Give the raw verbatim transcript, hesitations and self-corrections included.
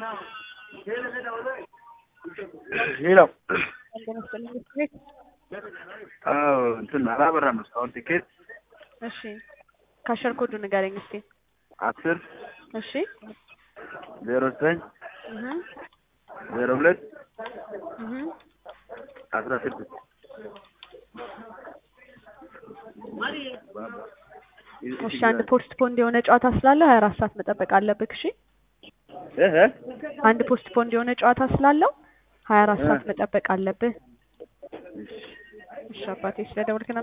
ሄሎ እንደነስተልኝ ትኬት አዎ እንትን አላበራም እስካሁን ቲኬት እሺ ካሸር ኮዱ ንገረኝ እስቲ አስር እሺ ዜሮ ዘጠኝ እህ ዜሮ ሁለት እህ አስራ ስድስት እሺ አንድ ፖስት ፖንድ የሆነ ጨዋታ ስላለ ሀያ አራት ሰዓት መጠበቅ አለብህ እሺ እህ አንድ ፖስት ፖንድ የሆነ ጨዋታ ስላለው ሀያ አራት ሰዓት መጠበቅ አለብህ እሺ አባቴ ስለደወልክ